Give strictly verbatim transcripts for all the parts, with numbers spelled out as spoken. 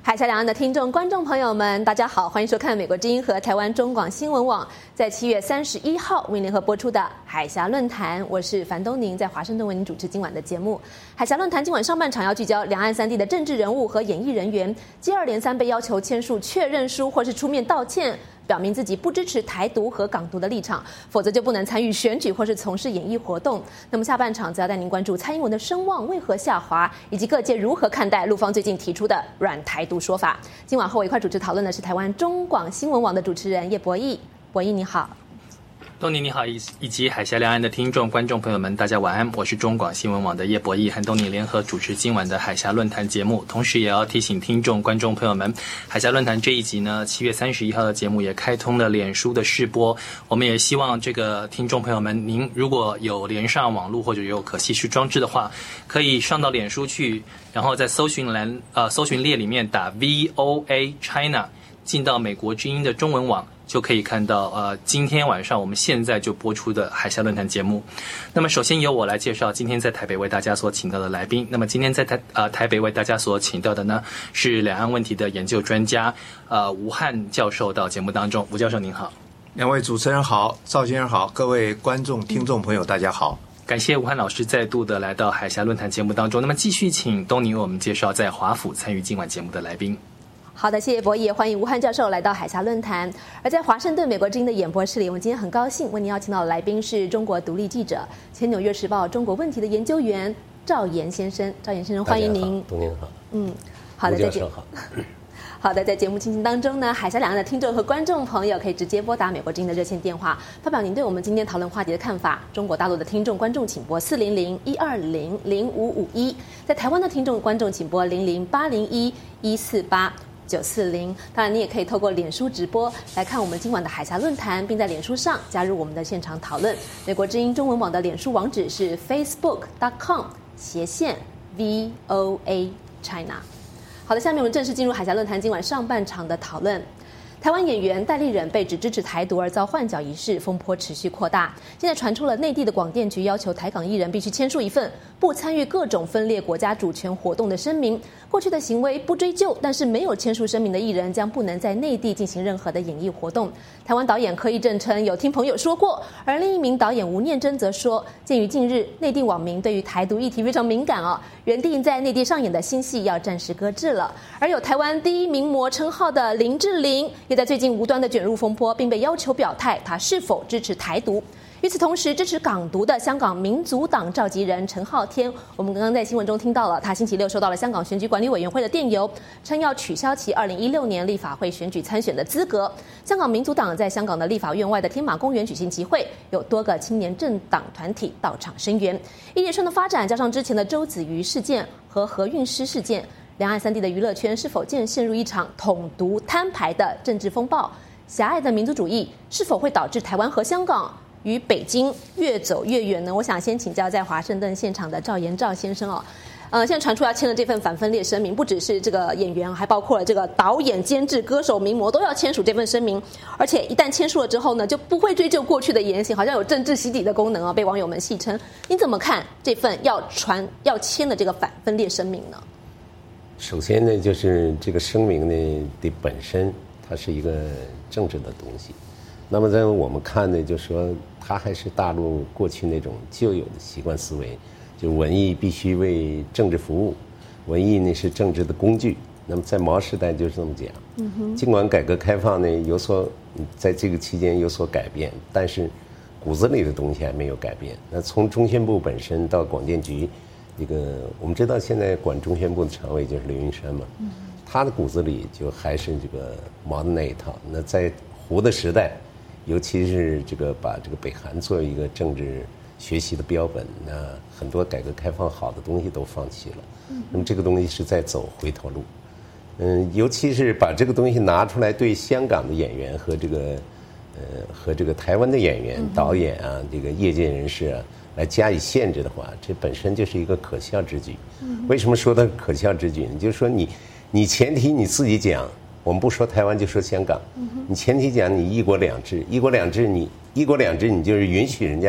海峡两岸的听众、观众朋友们，大家好，欢迎收看美国之音和台湾中广新闻网在七月三十一号为联合播出的海峡论坛。我是樊东宁，在华盛顿为您主持今晚的节目。海峡论坛今晚上半场要聚焦两岸三地的政治人物和演艺人员，接二连三被要求签署确认书或是出面道歉，表明自己不支持台独和港独的立场，否则就不能参与选举或是从事演艺活动。那么下半场则要带您关注蔡英文的声望为何下滑，以及各界如何看待陆方最近提出的软台独说法。今晚和我一块主持讨论的是台湾中广新闻网的主持人叶博弈。博弈你好。 东尼你好，以以及海峡两岸的听众、观众朋友们，大家晚安。我是中广新闻网的叶博弈，和东尼联合主持今晚的海峡论坛节目。同时也要提醒听众、观众朋友们，海峡论坛这一集呢，七月三十一号的节目也开通了脸书的试播。我们也希望这个听众朋友们，您如果有连上网络或者有可携式装置的话，可以上到脸书去，然后在搜寻栏呃搜寻列里面打 V O A China， 进到美国之音的中文网，就可以看到呃，今天晚上我们现在就播出的海峡论坛节目。那么首先由我来介绍今天在台北为大家所请到的来宾。那么今天在台呃台北为大家所请到的呢，是两岸问题的研究专家呃吴汉教授到节目当中。吴教授您好。 两位主持人好，赵先生好，各位观众听众朋友大家好。 感谢吴汉老师再度的来到海峡论坛节目当中。那么继续请东尼为我们介绍在华府参与今晚节目的来宾。 好的，谢谢博弈，也欢迎吴汉教授来到海峡论坛。而在华盛顿美国之音的演播室里，我们今天很高兴为您邀请到的来宾是中国独立记者、前纽约时报中国问题的研究员赵岩先生。赵岩先生，欢迎您。 东宁好。 嗯，好的，再见。 好。 好的，在节目进行当中呢，海峡两岸的听众和观众朋友可以直接拨打美国之音的热线电话，发表您对我们今天讨论话题的看法。中国大陆的听众观众请拨四零零一二零零五五一，在台湾的听众观众请拨零零八零一一四八九四零。当然，你也可以透过脸书直播来看我们今晚的海峡论坛，并在脸书上加入我们的现场讨论。美国之音中文网的脸书网址是 facebook dot com 斜线 V O A China。好的，下面我们正式进入海峡论坛今晚上半场的讨论。台湾演员戴立忍被指支持台独而遭换角一事风波持续扩大，现在传出了内地的广电局要求台港艺人必须签署一份不参与各种分裂国家主权活动的声明。过去的行为不追究，但是没有签署声明的艺人将不能在内地进行任何的演艺活动。台湾导演柯一正称有听朋友说过，而另一名导演吴念真则说，鉴于近日内地网民对于台独议题非常敏感哦，原定在内地上演的新戏要暂时搁置了。而有台湾第一名模称号的林志玲也在最近无端的卷入风波，并被要求表态他是否支持台独。与此同时，支持港独的香港民族党召集人陈浩天，我们刚刚在新闻中听到了，他星期六收到了香港选举管理委员会的电邮，称要取消其二零一六年立法会选举参选的资格。香港民族党在香港的立法院外的天马公园举行集会，有多个青年政党团体到场声援。一连串的发展，加上之前的周子瑜事件和何韵诗事件，两岸三地的娱乐圈是否渐陷入一场统独摊牌的政治风暴？狭隘的民族主义是否会导致台湾和香港与北京越走越远呢？我想先请教在华盛顿现场的赵岩赵先生哦。呃，现在传出要签了这份反分裂声明，不只是这个演员，还包括了这个导演、监制、歌手、名模都要签署这份声明。而且一旦签署了之后呢，就不会追究过去的言行，好像有政治洗底的功能啊，被网友们戏称。你怎么看这份要传要签的这个反分裂声明呢？ 首先呢，就是这个声明呢的本身，它是一个政治的东西。那么在我们看呢，就是说它还是大陆过去那种旧有的习惯思维，就文艺必须为政治服务，文艺呢是政治的工具。那么在毛时代就是这么讲。嗯哼。尽管改革开放呢有所在这个期间有所改变，但是骨子里的东西还没有改变。那从中宣部本身到广电局，这个我们知道现在管中宣部的常委就是刘云山嘛，嗯，他的骨子里就还是这个毛的那一套。那在胡的时代，尤其是这个把这个北韩作为一个政治学习的标本，那很多改革开放好的东西都放弃了。嗯，那么这个东西是在走回头路。嗯，尤其是把这个东西拿出来对香港的演员和这个呃和这个台湾的演员、导演啊，这个业界人士啊来加以限制的话，这本身就是一个可笑之举。为什么说它可笑之举呢？就是说你你前提你自己讲。我们不说台湾就说香港，你前提讲你一国两制，一国两制你一国两制你就是允许人家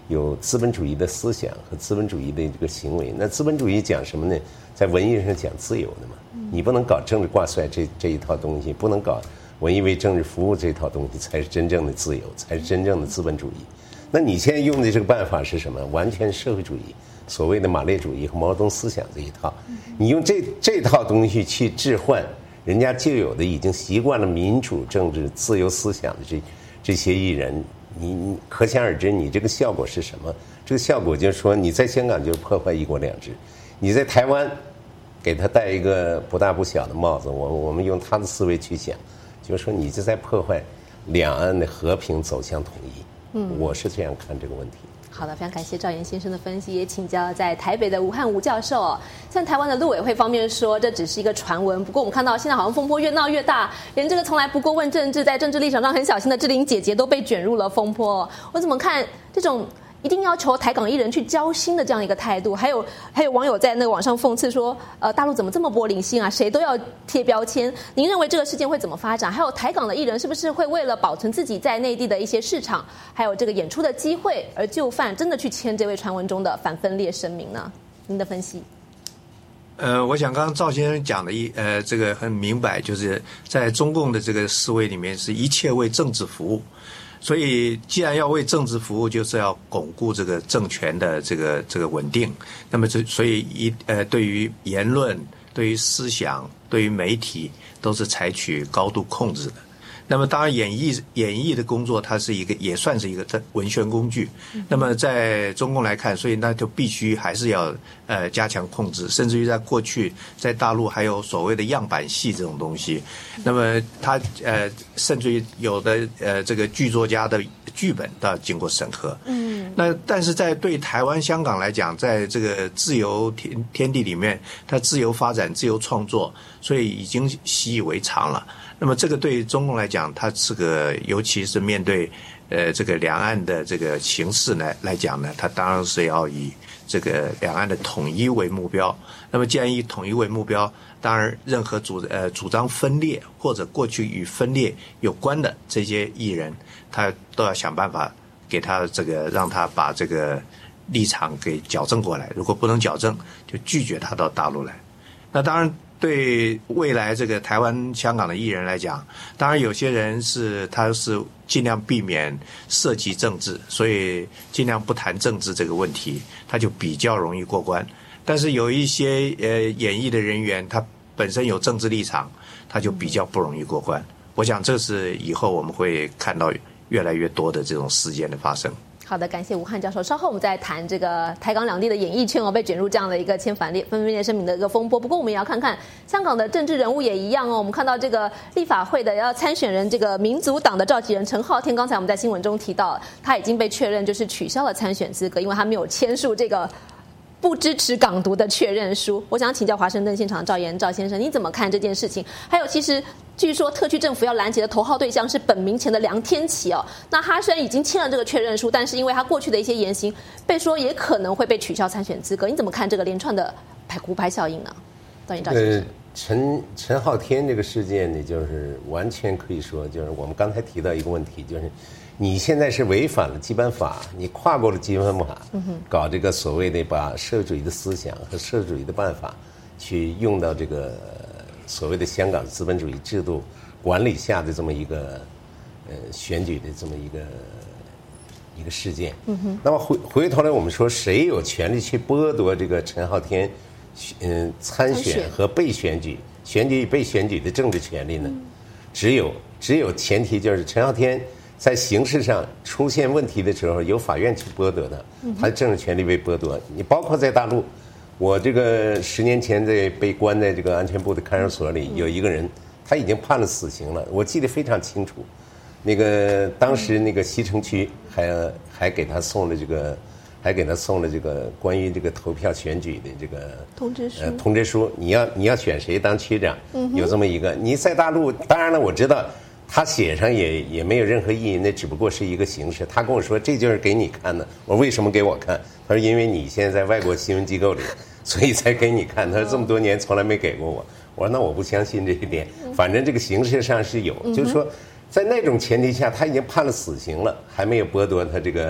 有资本主义的思想和资本主义的这个行为。那资本主义讲什么呢？在文艺上讲自由的嘛，你不能搞政治挂帅这这一套东西，不能搞文艺为政治服务这套东西，才是真正的自由，才是真正的资本主义。那你现在用的这个办法是什么？完全社会主义，所谓的马列主义和毛泽东思想这一套，你用这这套东西去置换人家旧有的已经习惯了民主政治、自由思想的这这些艺人，你你可想而知，你这个效果是什么？这个效果就是说，你在香港就是破坏一国两制，你在台湾给他戴一个不大不小的帽子，我我们用他的思维去想，就是说你是在破坏两岸的和平走向统一。嗯，我是这样看这个问题。 好的，非常感谢赵岩先生的分析，也请教在台北的吴汉吴教授哦。像台湾的陆委会方面说，这只是一个传闻。不过我们看到现在好像风波越闹越大，连这个从来不过问政治，在政治立场上很小心的志玲姐姐都被卷入了风波。我怎么看这种一定要求台港艺人去交心的这样一个态度？还有还有网友在那个网上讽刺说，呃，大陆怎么这么玻璃心啊？谁都要贴标签。您认为这个事件会怎么发展？还有台港的艺人是不是会为了保存自己在内地的一些市场，还有这个演出的机会，而就范真的去签这位传闻中的反分裂声明呢？您的分析？ 呃，我想刚刚赵先生讲的一呃，这个很明白，就是在中共的这个思维里面，是一切为政治服务。所以，既然要为政治服务，就是要巩固这个政权的这个这个稳定。那么，这所以一呃，对于言论、对于思想、对于媒体，都是采取高度控制的。那么，当然演艺演艺的工作，它是一个也算是一个文宣工具。那么，在中共来看，所以那就必须还是要呃加强控制，甚至于在过去在大陆还有所谓的样板戏这种东西。那么，他呃甚至于有的呃这个剧作家的剧本都要经过审核。嗯。那但是在对台湾、香港来讲，在这个自由天天地里面，它自由发展、自由创作，所以已经习以为常了。那么这个对中共来讲，它是个，尤其是面对呃这个两岸的这个形势呢来讲呢，它当然是要以这个两岸的统一为目标。那么既然以统一为目标，当然任何主呃主张分裂或者过去与分裂有关的这些艺人，他都要想办法给他这个让他把这个立场给矫正过来。如果不能矫正，就拒绝他到大陆来。那当然。对未来这个台湾、香港的艺人来讲，当然有些人是他是尽量避免涉及政治，所以尽量不谈政治这个问题，他就比较容易过关。但是有一些呃演艺的人员，他本身有政治立场，他就比较不容易过关。我想这是以后我们会看到越来越多的这种事件的发生。 好的，感谢吴汉教授。稍后我们再谈这个台港两地的演艺圈哦，被卷入这样的一个签反列分裂声明的一个风波。不过我们也要看看香港的政治人物也一样哦。我们看到这个立法会的要参选人，这个民族党的召集人陈浩天，刚才我们在新闻中提到，他已经被确认就是取消了参选资格，因为他没有签署这个不支持港独的确认书。我想请教华盛顿现场赵岩赵先生，你怎么看这件事情？还有，其实据说特区政府要拦截的头号对象是本民前的梁天琦哦。那他虽然已经签了这个确认书，但是因为他过去的一些言行，被说也可能会被取消参选资格。你怎么看这个连串的排骨牌效应呢？赵岩赵先生。呃， 陈陈浩天这个事件呢，就是完全可以说，就是我们刚才提到一个问题，就是你现在是违反了基本法，你跨过了基本法，搞这个所谓的把社会主义的思想和社会主义的办法去用到这个所谓的香港资本主义制度管理下的这么一个呃选举的这么一个一个事件。嗯、那么回回头来，我们说谁有权利去剥夺这个陈浩天嗯、呃、参选和被选举、选举与被选举的政治权利呢？嗯、只有只有前提就是陈浩天在形式上出现问题的时候，由法院去剥夺的，他的政治权利被剥夺。你包括在大陆，我这个十年前在被关在这个安全部的看守所里，有一个人他已经判了死刑了，我记得非常清楚。那个当时那个西城区还还给他送了这个，还给他送了这个关于这个投票选举的这个通知书。 呃，通知书，你要你要选谁当区长，有这么一个。你在大陆，当然了，我知道。他写上也也没有任何意义，那只不过是一个形式。他跟我说这就是给你看的，我说为什么给我看？他说因为你现在在外国新闻机构里，所以才给你看。他说这么多年从来没给过我。我说那我不相信这一点，反正这个形式上是有，就是说在那种前提下，他已经判了死刑了，还没有剥夺他这个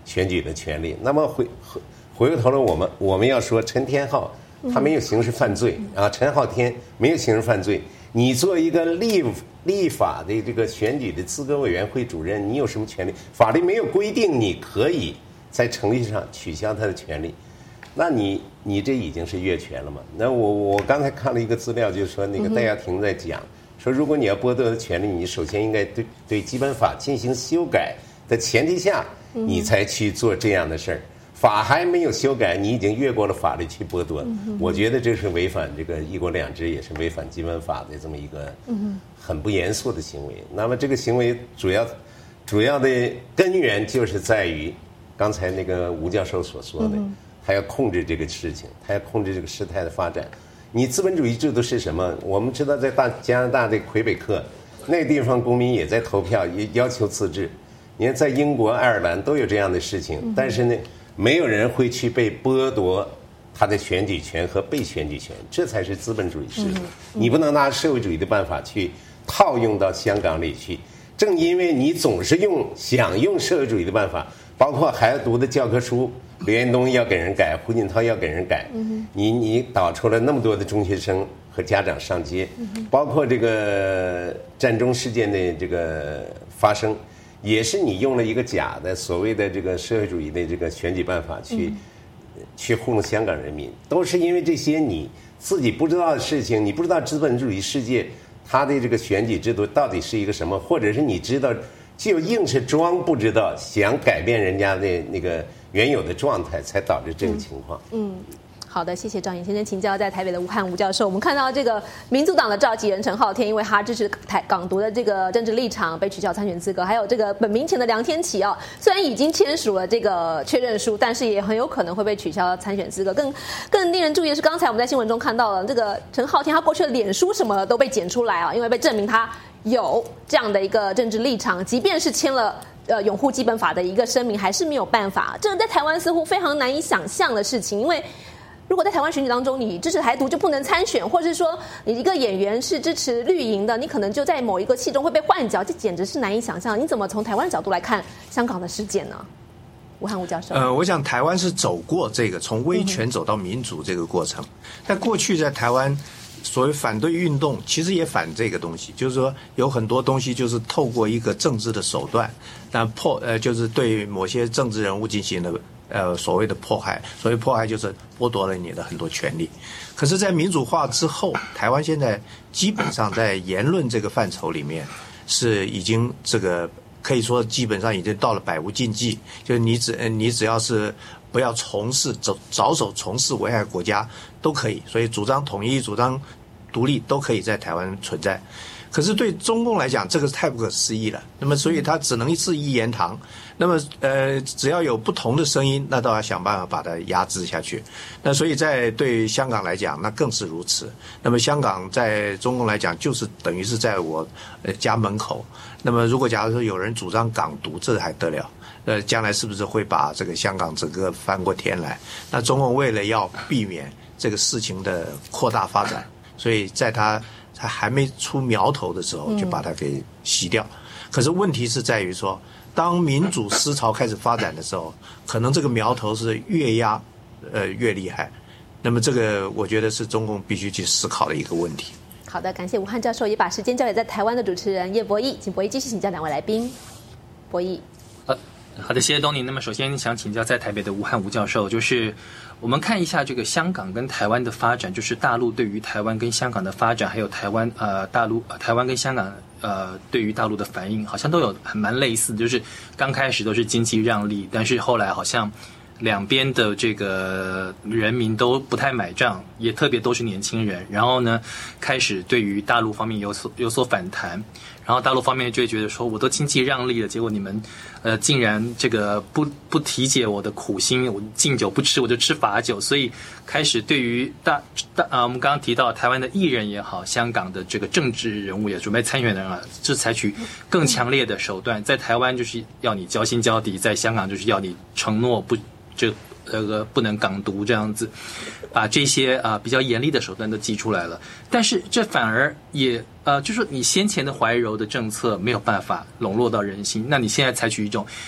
选举的权利。那么回回回过头来，我们我们要说陈天浩他没有刑事犯罪啊，陈浩天没有刑事犯罪。你做一个立立法的这个选举的资格委员会主任，你有什么权利？法律没有规定你可以在程序上取消他的权利，那你你这已经是越权了嘛？那我我刚才看了一个资料，就是说那个戴耀廷在讲，说如果你要剥夺的权利，你首先应该对对基本法进行修改的前提下，你才去做这样的事儿。法还没有修改，你已经越过了法律去剥夺，我觉得这是违反这个一国两制，也是违反基本法的这么一个很不严肃的行为。那么这个行为主要主要的根源就是在于刚才那个吴教授所说的，他要控制这个事情，他要控制这个事态的发展。你资本主义制度是什么？我们知道在大加拿大的魁北克那个地方，公民也在投票，也要求自治。你看在英国、爱尔兰都有这样的事情，但是呢，没有人会去被剥夺他的选举权和被选举权，这才是资本主义制度。你不能拿社会主义的办法去套用到香港里去。正因为你总是用想用社会主义的办法，包括孩子读的教科书，刘延东要给人改，胡锦涛要给人改，你你导出了那么多的中学生和家长上街，包括这个战中事件的这个发生。也是你用了一个假的所谓的这个社会主义的这个选举办法去、嗯、去糊弄香港人民，都是因为这些你自己不知道的事情，你不知道资本主义世界它的这个选举制度到底是一个什么，或者是你知道就硬是装不知道，想改变人家的那个原有的状态，才导致这个情况。 嗯。嗯好的，谢谢张颖先生。请教在台北的吴汉吴教授，我们看到这个民主党的召集人陈浩天，因为他支持台港独的这个政治立场被取消参选资格，还有这个本民前的梁天琦啊，虽然已经签署了这个确认书，但是也很有可能会被取消参选资格。更更令人注意的是，刚才我们在新闻中看到了这个陈浩天，他过去的脸书什么的都被剪出来啊，因为被证明他有这样的一个政治立场，即便是签了呃拥护基本法的一个声明，还是没有办法。这个在台湾似乎非常难以想象的事情，因为如果在台湾选举当中，你支持台独就不能参选，或者是说你一个演员是支持绿营的，你可能就在某一个戏中会被换角，这简直是难以想象。你怎么从台湾的角度来看香港的事件呢？吴汉吴教授。 呃，我想台湾是走过这个从威权走到民主这个过程，但过去在台湾所谓反对运动，其实也反这个东西，就是说有很多东西就是透过一个政治的手段，那迫呃就是对某些政治人物进行了。呃，所谓的迫害，所谓迫害就是剥夺了你的很多权利。可是，在民主化之后，台湾现在基本上在言论这个范畴里面，是已经这个可以说基本上已经到了百无禁忌。就是你只你只要是不要从事走着手从事危害国家都可以，所以主张统一、主张独立都可以在台湾存在。可是对中共来讲，这个太不可思议了。那么，所以他只能是一言堂。那么，呃，只要有不同的声音，那都要想办法把它压制下去。那所以在对香港来讲，那更是如此。那么，香港在中共来讲，就是等于是在我呃家门口。那么，如果假如说有人主张港独，这还得了？呃，将来是不是会把这个香港整个翻过天来？那中共为了要避免这个事情的扩大发展，所以在他。他还没出苗头的时候，就把它给洗掉。嗯、可是问题是在于说，当民主思潮开始发展的时候，可能这个苗头是越压呃越厉害。那么这个我觉得是中共必须去思考的一个问题。 好的，感谢吴汉教授，也把时间交给在台湾的主持人叶博弈，请博弈继续请教两位来宾。博弈。 呃，好的，谢谢东尼。那么首先想请教在台北的吴汉吴教授，就是我们看一下这个香港跟台湾的发展，就是大陆对于台湾跟香港的发展，还有台湾呃大陆、呃、台湾跟香港呃对于大陆的反应，好像都有很蛮类似的，就是刚开始都是经济让利，但是后来好像两边的这个人民都不太买账，也特别都是年轻人，然后呢开始对于大陆方面有所有所反弹，然后大陆方面就会觉得说我都经济让利了，结果你们呃竟然这个不不体解我的苦心，我敬酒不吃我就吃罚酒，所以开始对于大大啊、呃、我们刚刚提到台湾的艺人也好，香港的这个政治人物也准备参选的人啊，是采取更强烈的手段，在台湾就是要你交心交底，在香港就是要你承诺不这那个不能港独这样子，把这些啊、呃、比较严厉的手段都祭出来了。但是这反而也呃，就是说你先前的怀柔的政策没有办法笼络到人心，那你现在采取一种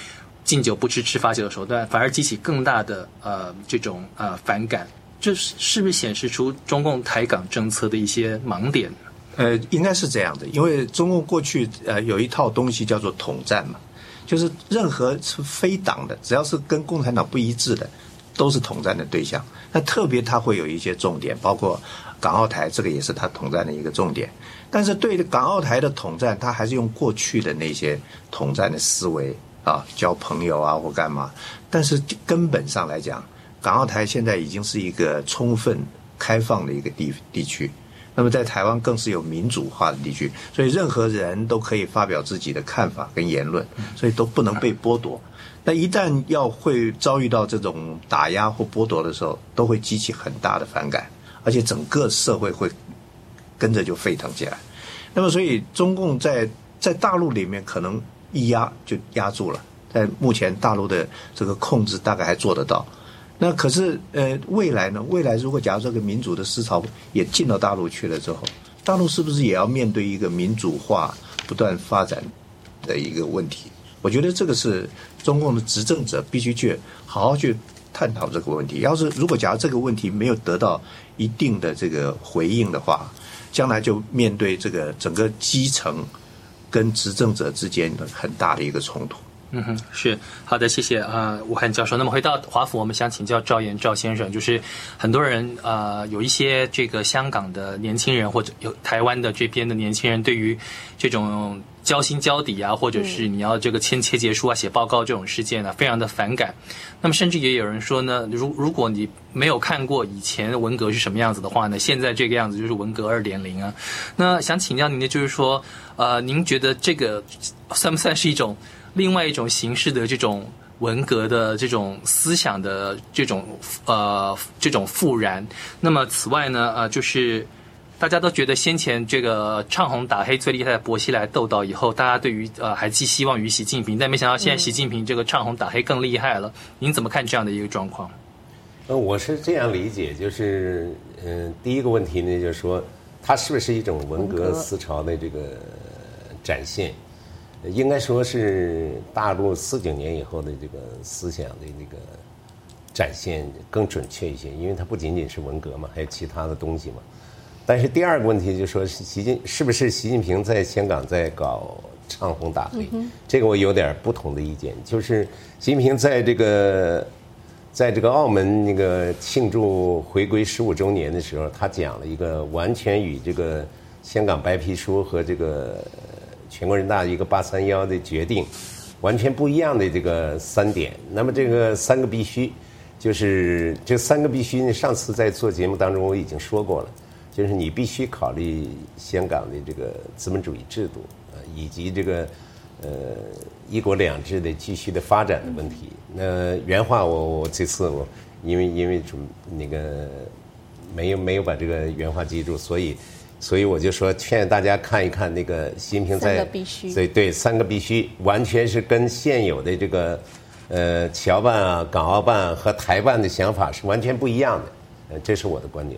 敬酒不吃吃罚酒的手段，反而激起更大的呃这种呃反感，这是是不是显示出中共台港政策的一些盲点？ 呃，应该是这样的，因为中共过去呃有一套东西叫做统战嘛，就是任何是非党的，只要是跟共产党不一致的，都是统战的对象。那特别它会有一些重点，包括港澳台，这个也是它统战的一个重点。但是对港澳台的统战，它还是用过去的那些统战的思维啊，交朋友啊或干嘛。但是根本上来讲，港澳台现在已经是一个充分开放的一个地地区。那么在台湾更是有民主化的地区，所以任何人都可以发表自己的看法跟言论，所以都不能被剥夺。那一旦要会遭遇到这种打压或剥夺的时候，都会激起很大的反感，而且整个社会会跟着就沸腾起来。那么所以中共在在大陆里面可能一压就压住了，在目前大陆的这个控制大概还做得到。那可是呃，未来呢？未来如果假如这个民主的思潮也进到大陆去了之后，大陆是不是也要面对一个民主化不断发展的一个问题？我觉得这个是中共的执政者必须去好好去探讨这个问题。要是如果假如这个问题没有得到一定的这个回应的话，将来就面对这个整个基层跟执政者之间的很大的一个冲突。 嗯哼，是好的，谢谢啊、呃，吴汉教授。那么回到华府，我们想请教赵岩赵先生，就是很多人呃有一些这个香港的年轻人或者有台湾的这边的年轻人，对于这种交心交底啊，或者是你要这个签切结书啊、写报告这种事件呢、啊，非常的反感。那么甚至也有人说呢，如如果你没有看过以前文革是什么样子的话呢，现在这个样子就是文革 二点零 啊。那想请教您的就是说，呃，您觉得这个算不算是一种另外一种形式的这种文革的这种思想的这种呃这种复燃？那么此外呢，呃，就是大家都觉得先前这个唱红打黑最厉害的薄熙来斗倒以后，大家对于呃还寄希望于习近平，但没想到现在习近平这个唱红打黑更厉害了。您怎么看这样的一个状况？ 呃，我是这样理解，就是嗯、呃，第一个问题呢，就是说它是不是一种文革思潮的这个展现？应该说是大陆四九年以后的这个思想的那个展现更准确一些，因为它不仅仅是文革嘛，还有其他的东西嘛。但是第二个问题就是说，习近是不是习近平在香港在搞唱红打黑？嗯、这个我有点不同的意见。就是习近平在这个在这个澳门那个庆祝回归十五周年的时候，他讲了一个完全与这个香港白皮书和这个全国人大一个八三幺的决定完全不一样的这个三点。那么这个三个必须，就是这三个必须呢，上次在做节目当中我已经说过了。就是你必须考虑香港的这个资本主义制度啊，以及这个呃一国两制的继续的发展的问题。那原话我我这次我因为因为准那个没有没有把这个原话记住，所以所以我就说劝大家看一看那个习近平在三个必须， 对对三个必须完全是跟现有的这个呃侨办啊、港澳办和台办的想法是完全不一样的。呃，这是我的观点。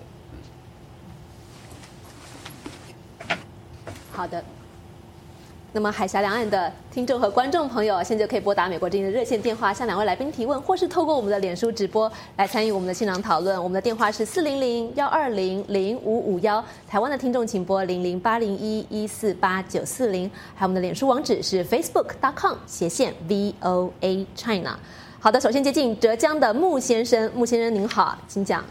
好的，那么海峡两岸的听众和观众朋友，现在就可以拨打美国之音的热线电话向两位来宾提问，或是透过我们的脸书直播来参与我们的现场讨论。我们的电话是四零零幺二零零五五幺，台湾的听众请拨零零八零一一四八九四零，还有我们的脸书网址是 facebook dot com 斜线 V O A China。好的，首先接近浙江的穆先生，穆先生您好，请讲。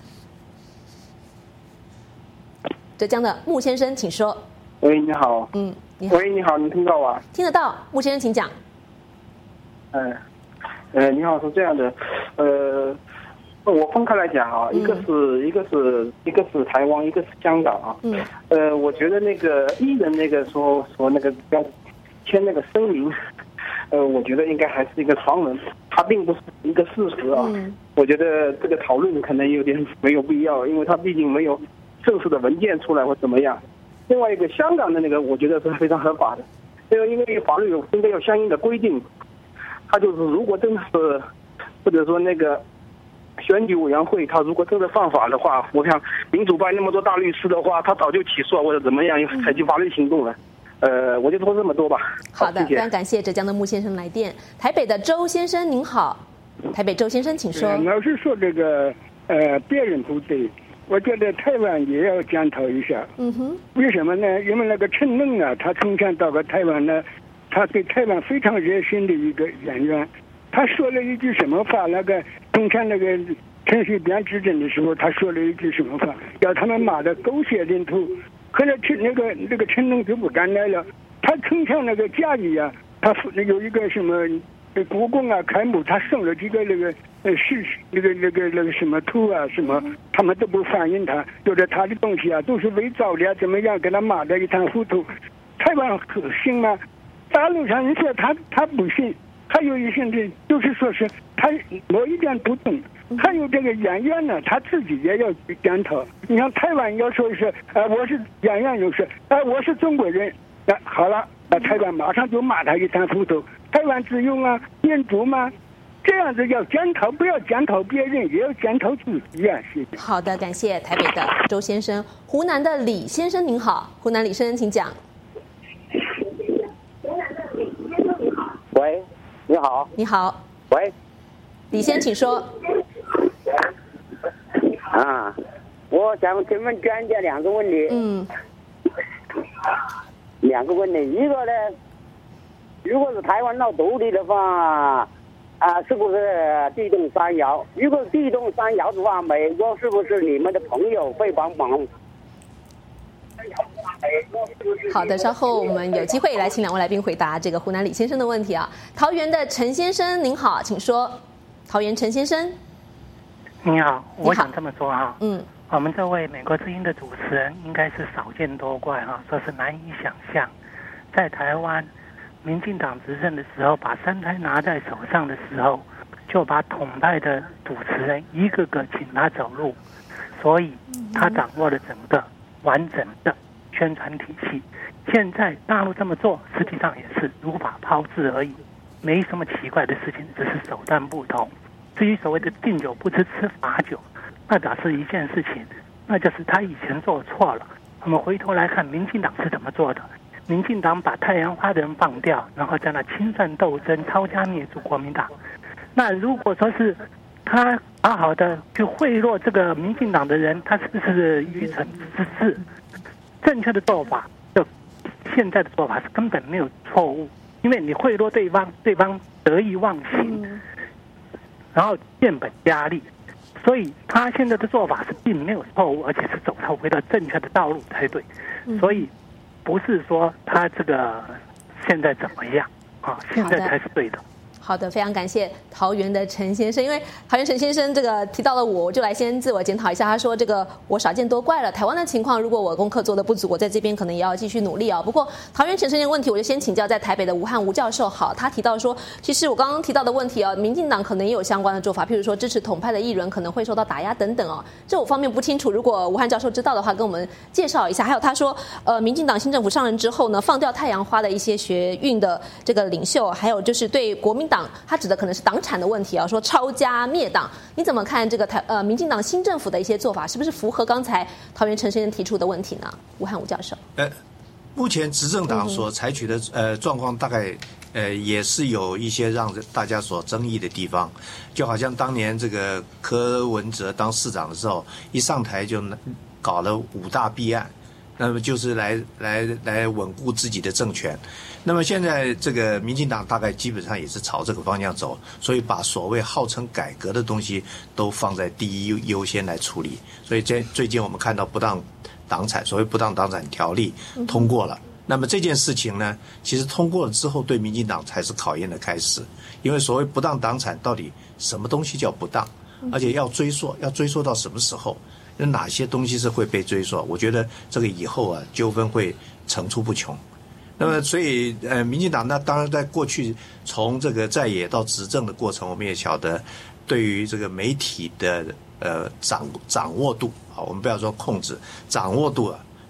浙江的穆先生，请说。 喂，你好。 嗯，你好。 喂，你好，你听到吗？ 听得到，穆先生，请讲。 嗯，呃，你好，是这样的，呃，我分开来讲啊，一个是、嗯、一个是一个是台湾，一个是香港啊。嗯。呃，我觉得那个艺人那个说说那个要签那个声明，呃，我觉得应该还是一个传闻，它并不是一个事实啊。嗯。我觉得这个讨论可能有点没有必要，因为它毕竟没有正式的文件出来或怎么样。另外一个香港的那个，我觉得是非常合法的，因为因为法律应该有相应的规定，他就是如果真的是或者说那个选举委员会，他如果真的犯法的话，我想民主派那么多大律师的话，他早就起诉或者怎么样采取法律行动了。 呃，我就说这么多吧。 好的， 谢谢非常感谢浙江的穆先生来电。台北的周先生您好，台北周先生请说。 老实说，这个呃，别人不对，我觉得台湾也要检讨一下。 嗯哼。为什么呢？因为那个陈能啊，他从前到过台湾呢，他对台湾非常热心的一个演员。他说了一句什么话？那个从前那个陈水扁执政的时候，他说了一句什么话？要他们骂的狗血淋头。可是陈那个那个陈能就不敢来了。他从前那个嘉义啊，他有一个什么故宫啊开幕，他送了几个那个呃是那个那个那个什么图啊什么，他们都不欢迎他，觉得他的东西啊都是伪造的啊，怎么样给他骂得一塌糊涂。台湾可行吗？大陆上人说他他不行。还有一些的，就是说是他某一点不懂，还有这个演员呢，他自己也要检讨。你像台湾要说是，呃，我是演员，又是，呃，我是中国人，那、呃、好了，那、呃、台湾马上就骂他一塌糊涂。台湾自由吗？民主吗？这样子要检讨，不要检讨别人，也要检讨自己啊！谢谢。 好的，感谢台北的周先生，湖南的李先生您好，湖南李先生请讲。 喂。你好， 你好， 喂， 李先请说。 啊，我想请问专家两个问题。 嗯。 两个问题，一个呢，如果是台湾闹独立的话，啊，是不是地动山摇？如果地动山摇的话，美国是不是你们的朋友会帮忙？ 好的，稍后我们有机会来请两位来宾回答这个湖南李先生的问题啊。桃园的陈先生您好，请说。桃园陈先生， 你好，我想这么说哈， 嗯， 我们这位美国之音的主持人应该是少见多怪哈，说是难以想象，在台湾民进党执政的时候，把三胎拿在手上的时候，就把统派的主持人一个个请他走路，所以他掌握了整个完整的宣传体系。现在大陆这么做，实际上也是如法炮制而已，没什么奇怪的事情，只是手段不同。至于所谓的敬酒不吃吃罚酒，那表示一件事情，那就是他以前做错了。我们回头来看民进党是怎么做的。民进党把太阳花的人放掉，然后在那清算斗争，抄家灭族国民党。那如果说是他好好的去贿赂这个民进党的人，他是不是愚蠢之至？正确的做法，就现在的做法是根本没有错误，因为你贿赂对方，对方得意忘形，然后变本加厉，所以他现在的做法是并没有错误，而且是走回到正确的道路才对。所以不是说他这个现在怎么样啊，现在才是对的。 好的，非常感谢桃园的陈先生。因为桃园陈先生这个提到了我，我就来先自我检讨一下。他说这个我少见多怪了。台湾的情况，如果我功课做的不足，我在这边可能也要继续努力啊。不过桃园陈先生的问题，我就先请教在台北的吴汉吴教授。好，他提到说，其实我刚刚提到的问题啊，民进党可能也有相关的做法，譬如说支持统派的议员可能会受到打压等等哦。这我方面不清楚，如果吴汉教授知道的话，跟我们介绍一下。还有他说，呃，民进党新政府上任之后呢，放掉太阳花的一些学运的这个领袖，还有就是对国民党，他指的可能是党产的问题啊，说抄家灭党，你怎么看这个台呃民进党新政府的一些做法，是不是符合刚才桃园陈先生提出的问题呢？吴汉吴教授， 呃，目前执政党所采取的呃状况，大概呃也是有一些让大家所争议的地方，就好像当年这个柯文哲当市长的时候，一上台就搞了五大弊案。那么就是来来来稳固自己的政权。那么现在这个民进党大概基本上也是朝这个方向走，所以把所谓号称改革的东西都放在第一优先来处理。所以这最近我们看到不当党产，所谓不当党产条例通过了。那么这件事情呢，其实通过了之后，对民进党才是考验的开始。因为所谓不当党产，到底什么东西叫不当，而且要追溯，要追溯到什么时候？那哪些东西是会被追溯？我觉得这个以后啊，纠纷会层出不穷。那么，所以呃，民进党那当然在过去从这个在野到执政的过程，我们也晓得，对于这个媒体的呃掌掌握度啊，我们不要说控制，掌握度啊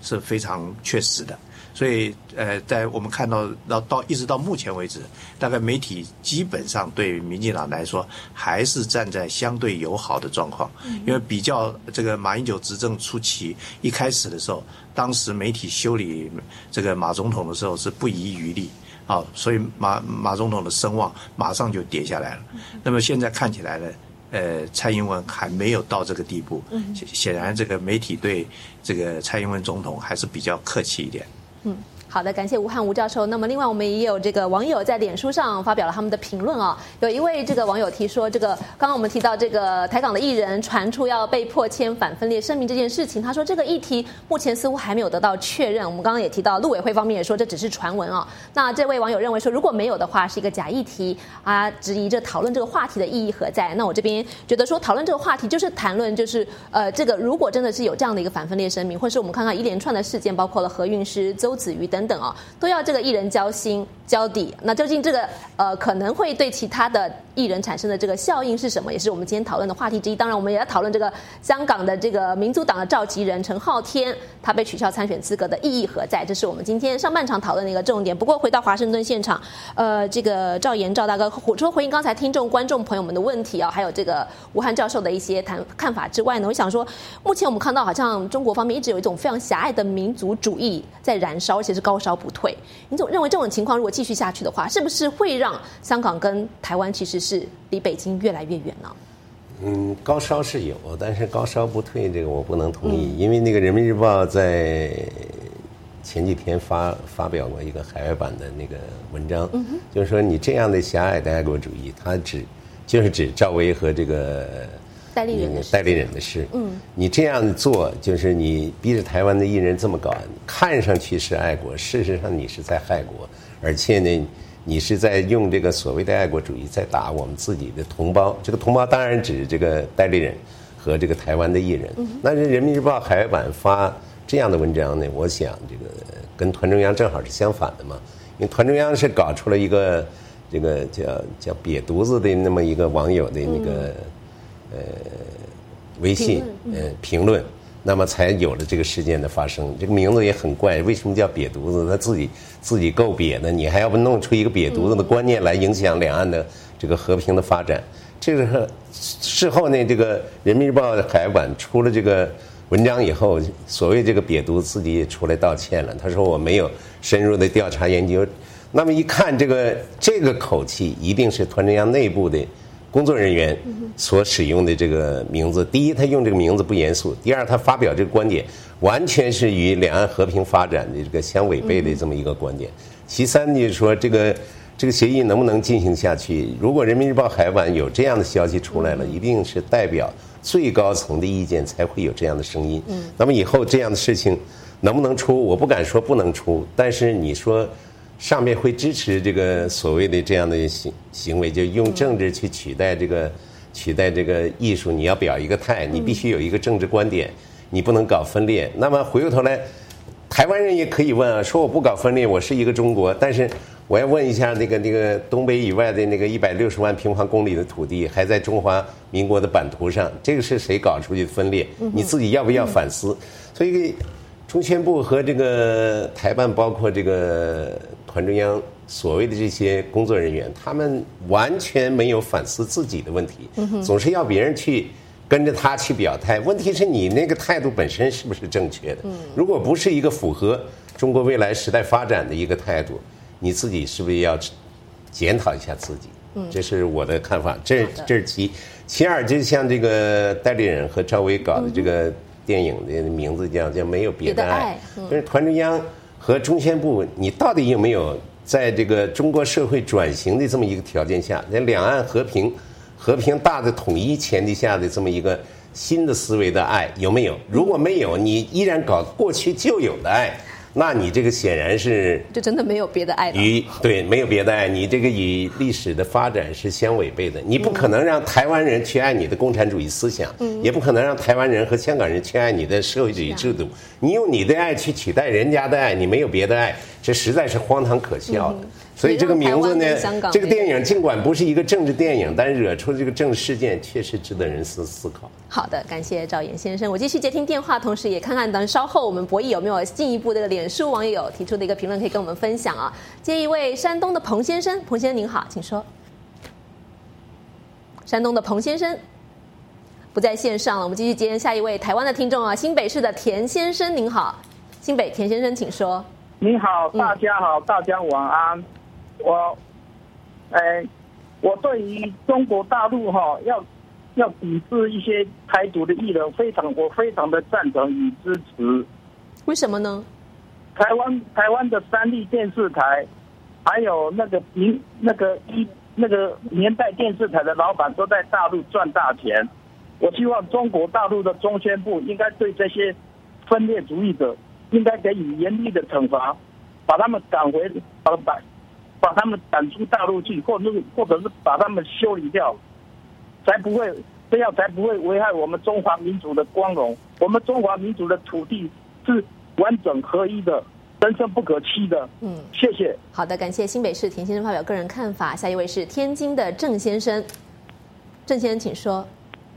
是非常确实的。所以，呃，在我们看到到到一直到目前为止，大概媒体基本上对民进党来说还是站在相对友好的状况，因为比较这个马英九执政初期一开始的时候，当时媒体修理这个马总统的时候是不遗余力啊、哦，所以马马总统的声望马上就跌下来了。那么现在看起来呢？呃，蔡英文还没有到这个地步，显然这个媒体对这个蔡英文总统还是比较客气一点。 嗯。好的，感谢吴汉吴教授。那么另外我们也有这个网友在脸书上发表了他们的评论哦。有一位这个网友提说，这个刚刚我们提到这个台港的艺人传出要被迫签反分裂声明这件事情，他说这个议题目前似乎还没有得到确认。我们刚刚也提到陆委会方面也说这只是传闻哦。那这位网友认为说如果没有的话是一个假议题啊，质疑这讨论这个话题的意义何在？那我这边觉得说讨论这个话题就是谈论就是呃这个如果真的是有这样的一个反分裂声明，或是我们看看一连串的事件，包括了何韵诗、邹子瑜等等哦，都要这个艺人交心交底。那究竟这个呃可能会对其他的艺人产生的这个效应是什么，也是我们今天讨论的话题之一。当然我们也要讨论这个香港的这个民族党的召集人陈浩天他被取消参选资格的意义何在，这是我们今天上半场讨论的一个重点。不过回到华盛顿现场，呃这个赵岩赵大哥除了回应刚才听众观众朋友们的问题啊，还有这个吴汉教授的一些谈看法之外呢，我想说目前我们看到好像中国方面一直有一种非常狭隘的民族主义在燃烧，而且是高烧不退。你总认为这种情况如果继续下去的话，是不是会让香港跟台湾其实是离北京越来越远呢？ 嗯，高烧是有，但是高烧不退这个我不能同意，嗯、因为那个人民日报在前几天发发表过一个海外版的那个文章，嗯、就是说你这样的狭隘的爱国主义，它指就是指赵薇和这个代理人的事， 代理人的事。 嗯， 你这样做，就是你逼着台湾的艺人这么搞，看上去是爱国，事实上你是在害国，而且呢，你是在用这个所谓的爱国主义在打我们自己的同胞。这个同胞当然指这个代理人和这个台湾的艺人。嗯、那人民日报海外版发这样的文章呢，我想这个跟团中央正好是相反的嘛，因为团中央是搞出了一个这个叫叫瘪犊子的那么一个网友的那个。嗯呃，微信呃评论，那么才有了这个事件的发生。这个名字也很怪，为什么叫瘪犊子？他自己自己够瘪的，你还要不弄出一个瘪犊子的观念来影响两岸的这个和平的发展？这个事后呢，这个人民日报海外版出了这个文章以后，所谓这个瘪犊子自己也出来道歉了，他说我没有深入的调查研究。那么一看这个这个口气，一定是团中央内部的工作人员所使用的这个名字。第一，他用这个名字不严肃；第二，他发表这个观点完全是与两岸和平发展的这个相违背的这么一个观点。其三就是说，这个这个协议能不能进行下去？如果人民日报海外版有这样的消息出来了，一定是代表最高层的意见才会有这样的声音。那么以后这样的事情能不能出？我不敢说不能出，但是你说上面会支持这个所谓的这样的行行为，就用政治去取代这个取代这个艺术。你要表一个态，你必须有一个政治观点，你不能搞分裂。那么回过头来，台湾人也可以问啊，说我不搞分裂，我是一个中国，但是我要问一下那个那个东北以外的那个一百六十万平方公里的土地还在中华民国的版图上，这个是谁搞出去的分裂？你自己要不要反思？所以中宣部和这个台办，包括这个团中央所谓的这些工作人员，他们完全没有反思自己的问题，总是要别人去跟着他去表态。问题是你那个态度本身是不是正确的？如果不是一个符合中国未来时代发展的一个态度，你自己是不是要检讨一下自己？这是我的看法。这这是其其二，就像这个代理人和赵薇搞的这个电影的名字叫叫没有别的爱，就是团中央和中宣部，你到底有没有在这个中国社会转型的这么一个条件下，在两岸和平和平大的统一前提下的这么一个新的思维的爱有没有？如果没有，你依然搞过去旧有的爱，那你这个显然是就真的没有别的爱了。 与对没有别的爱，你这个与历史的发展是相违背的。你不可能让台湾人去爱你的共产主义思想，嗯、也不可能让台湾人和香港人去爱你的社会主义制度。你用你的爱去取代人家的爱，你没有别的爱， 这实在是荒唐可笑的。嗯、所以这个名字呢，这个电影尽管不是一个政治电影，但是惹出这个政治事件，确实值得人思思考。 好的，感谢赵岩先生。我继续接听电话，同时也看看等稍后我们博弈有没有进一步的脸书网友提出的一个评论可以跟我们分享啊。接一位山东的彭先生，彭先生您好，请说。山东的彭先生不在线上了，我们继续接下一位台湾的听众啊，新北市的田先生您好，新北田先生请说。 你好，大家好，嗯、大家晚安。我，哎，我对于中国大陆哈、哦、要要抵制一些台独的艺人，非常我非常的赞成与支持。 为什么呢？ 台湾台湾的三立电视台，还有那个民那个一那个年代电视台的老板都在大陆赚大钱。我希望中国大陆的中宣部应该对这些分裂主义者应该给予严厉的惩罚，把他们赶回，把把把他们赶出大陆去，或者是或者是把他们修理掉，才不会这样才不会危害我们中华民族的光荣。我们中华民族的土地是完整合一的，人生不可欺的。嗯，谢谢。 好的，感谢新北市田先生发表个人看法。下一位是天津的郑先生，郑先生请说。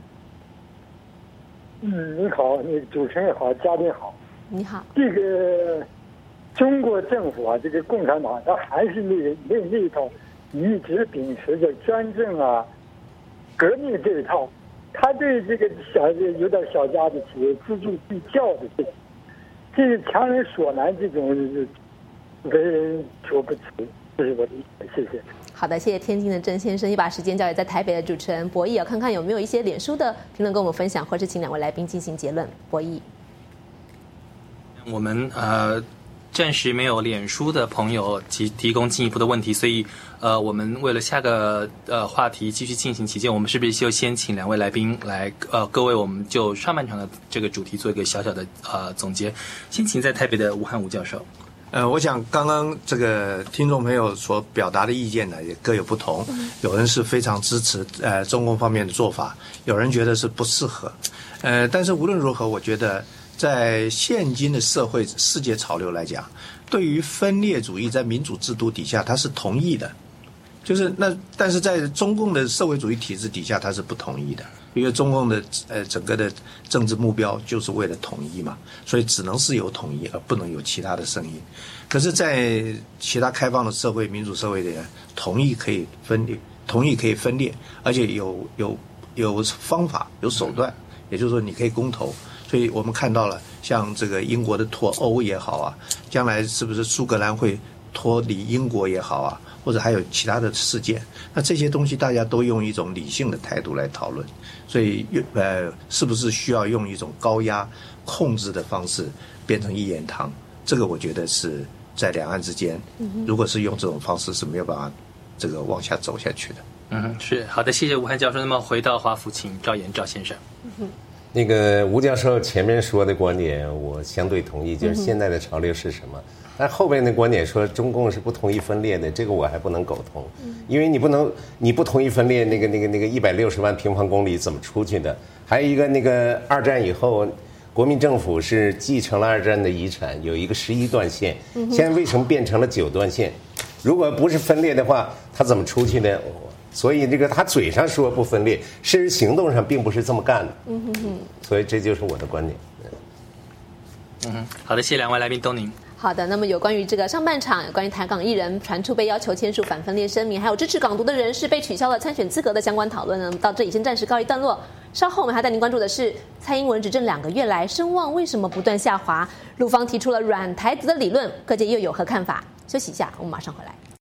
嗯，你好，你主持人好，嘉宾好。 你好。 这个中国政府啊，这个共产党，他还是那那那一套，一直秉持着专政啊、革命这一套。他对这个小有点小家子气、锱铢必较的事情，这是强人所难，这种为人所不齿。这是我的意见，谢谢。 好的，谢谢天津的郑先生，也把时间交给在台北的主持人博弈，看看有没有一些脸书的评论跟我们分享，或是请两位来宾进行结论。博弈， 我们呃暂时没有脸书的朋友提提供进一步的问题，所以呃我们为了下个呃话题继续进行期间，我们是不是就先请两位来宾来呃各位我们就上半场的这个主题做一个小小的呃总结，先请在台北的吴汉吴教授。 呃，我想刚刚这个听众朋友所表达的意见呢，也各有不同。有人是非常支持呃中共方面的做法，有人觉得是不适合。呃，但是无论如何，我觉得在现今的社会世界潮流来讲，对于分裂主义在民主制度底下，它是同意的。就是那，但是在中共的社会主义体制底下，它是不同意的。因为中共的呃整个的政治目标就是为了统一嘛，所以只能是有统一，而不能有其他的声音。可是，在其他开放的社会、民主社会里，同意可以分裂，同意可以分裂，而且有有有方法、有手段，也就是说，你可以公投。所以我们看到了，像这个英国的脱欧也好啊，将来是不是苏格兰会脱离英国也好啊，或者还有其他的事件，那这些东西大家都用一种理性的态度来讨论。所以，呃，是不是需要用一种高压控制的方式变成一言堂？这个我觉得是在两岸之间，如果是用这种方式是没有办法这个往下走下去的。 嗯，是好的，谢谢吴汉教授。那么回到华府，请赵岩赵先生。 嗯，那个吴教授前面说的观点，我相对同意，就是现在的潮流是什么？但后边的观点说中共是不同意分裂的，这个我还不能苟同，因为你不能你不同意分裂，那个那个那个一百六十万平方公里怎么出去的？还有一个那个二战以后，国民政府是继承了二战的遗产，有一个十一段线，现在为什么变成了九段线？如果不是分裂的话，他怎么出去呢？所以这个他嘴上说不分裂，事实行动上并不是这么干的。嗯哼哼，所以这就是我的观点。 嗯哼，好的，谢谢两位来宾，东宁。 好的，那么有关于这个上半场，有关于台港艺人传出被要求签署反分裂声明，还有支持港独的人士被取消了参选资格的相关讨论呢，到这里先暂时告一段落。稍后我们还带您关注的是，蔡英文执政两个月来声望为什么不断下滑？陆方提出了软台独的理论，各界又有何看法？休息一下，我们马上回来。